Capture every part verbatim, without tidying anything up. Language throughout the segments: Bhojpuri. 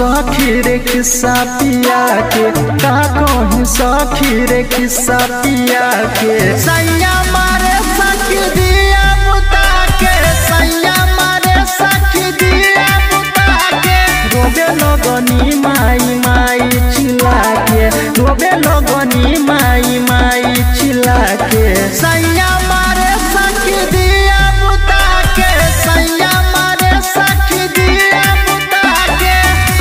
सखी रे किस्सा पिया के, का कहीं सखी रे किस्सा पिया के। सैया मारे सखी दिया बुता के, सैया मारे सखी दिया बुता के। रोबे लगनी माई माई चिल्ला के, रोबे लगनी माई माई चिल्ला के। सैया मारे सखी दिया बुता के, सैया मारे सखी दिया बुता के।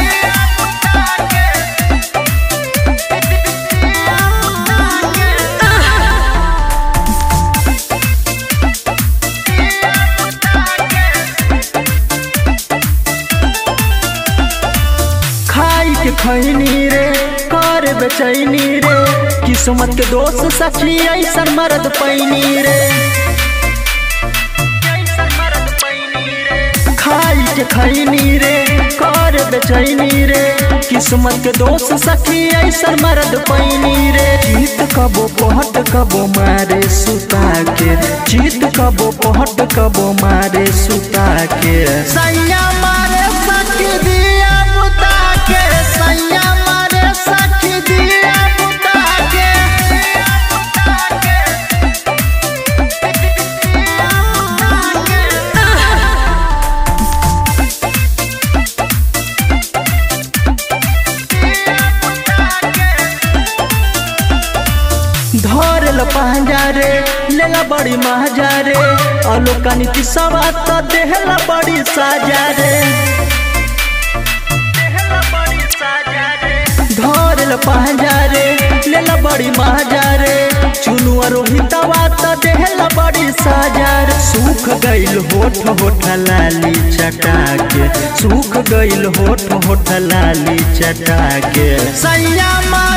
खाई के खैनी रे कर बेचैनी रे, किस्मत के दोस्त सखी ऐसन मर्द पैनी रे। खाई के खैनी रे कर बेचैनी रे, किस्मत के दोस्त सखी ऐसन मर्द पैनी रे। चीत कबो पहट कबो मारे सुता के, चीत कबो पहट कबो मारे सुता के। सैया मारे सखी दिया बुता के, सैया मारे सखी दिया बुता के। धर ल पांजा रे लेला बड़ी महाजा रे, अलोका नीति सवा तो देहला बड़ी साजा रे। धर ल पांजा रे लेला बड़ी महाजा रे, चुनुआ रोहितवा तो देहला बड़ी साजा रे। सूख गइल होठ होठ लाली चटा के, सूख गइल होठ होठ लाली चटा के। सैया